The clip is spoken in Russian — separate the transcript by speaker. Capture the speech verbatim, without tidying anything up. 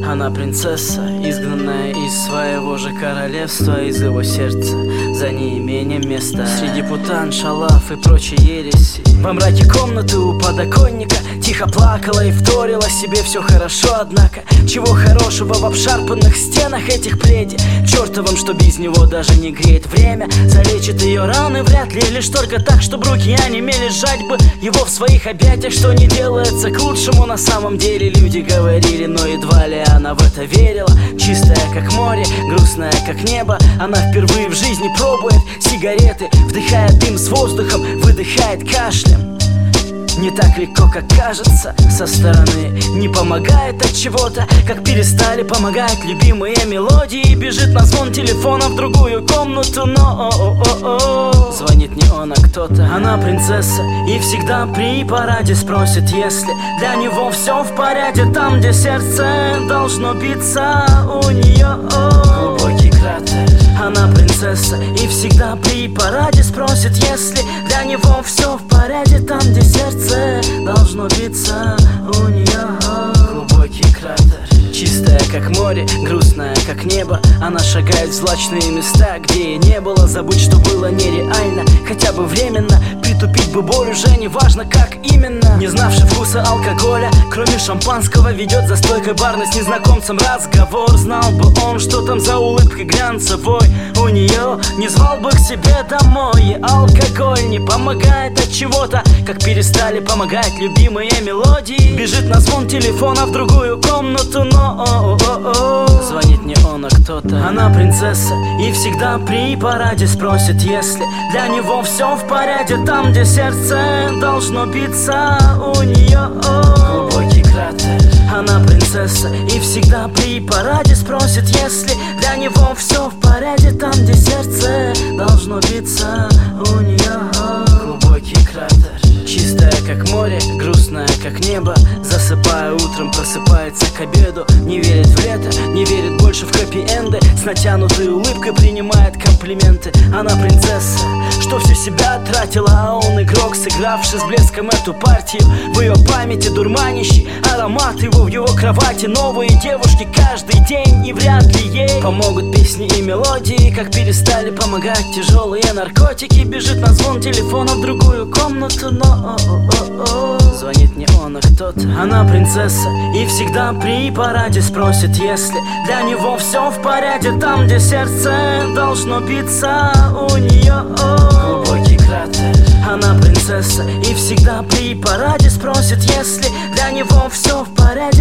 Speaker 1: Она принцесса, изгнанная из своего же королевства, из его сердца за неимением места. Среди путан, шалав и прочей ереси, во мраке комнаты у подоконника тихо плакала и вторила себе: все хорошо, однако чего хорошего в обшарпанных стенах этих пледей, чертовым, что без него даже не греет время. Залечит ее раны вряд ли, лишь только так, чтобы руки онемели, сжать бы его в своих объятиях, что не делается к лучшему на самом деле. Люди говорили, но едва ли она в это верила. Чистая как море, грустная как небо, она впервые в жизни пробует сигареты, вдыхая дым с воздухом, выдыхает кашлем. Не так легко, как кажется со стороны, не помогает от чего-то, как перестали помогать любимые мелодии. Бежит на звон телефона в другую комнату, но о-о-о-о. Звонит не он, а кто-то. Она принцесса и всегда при параде спросит, если для него все в порядке, там, где сердце должно биться у нее. Глубокий кратер. Она принцесса и всегда при параде спросит, если для него все в порядке, там, где сердце должно биться у нее. Глубокий кратер. Чистая как море, грустная как небо, она шагает в злачные места, где ей не было. Забыть, что было нереально, хотя бы временно. Притупить бы боль, уже не важно как именно. Не знавший вкуса алкоголя, кроме шампанского, ведет за стойкой барной с незнакомцем разговор. Знал бы он, что там за улыбкой глянцевой у нее, не звал бы к себе домой. И алкоголь не помогает от чего-то, как перестали помогать любимые мелодии. Бежит на звон телефона в другую комнату, но о-о-о-о. Звонит не он, а кто-то. Она принцесса и всегда при параде спросит, если для него все в порядке, там, где сердце должно биться у нее. Глубокий кратер. Она принцесса и всегда при параде спросит, если для него все в порядке, там, где сердце должно биться у нее. Глубокий кратер. Чистая как море, грустная как небо, засыпая утром, просыпается к обеду. Не верит в лето, не верит больше в хэппи-энды, с натянутой улыбкой принимает комплименты. Она принцесса, что всю себя тратила, а он игрок, сыгравший с блеском эту партию. В ее памяти дурманящий аромат его в его кровати. Новые девушки каждый день, и вряд ли ей помогут песни и мелодии, как перестали помогать тяжелые наркотики. Бежит на звон телефона в другую комнату, но о-о-о-о. Звонит не он, а кто-то. Она принцесса и всегда при параде спросит, если для него все в порядке, там, где сердце должно биться у нее. Глубокий кратер. Она принцесса и всегда при параде спросит, если для него все в порядке,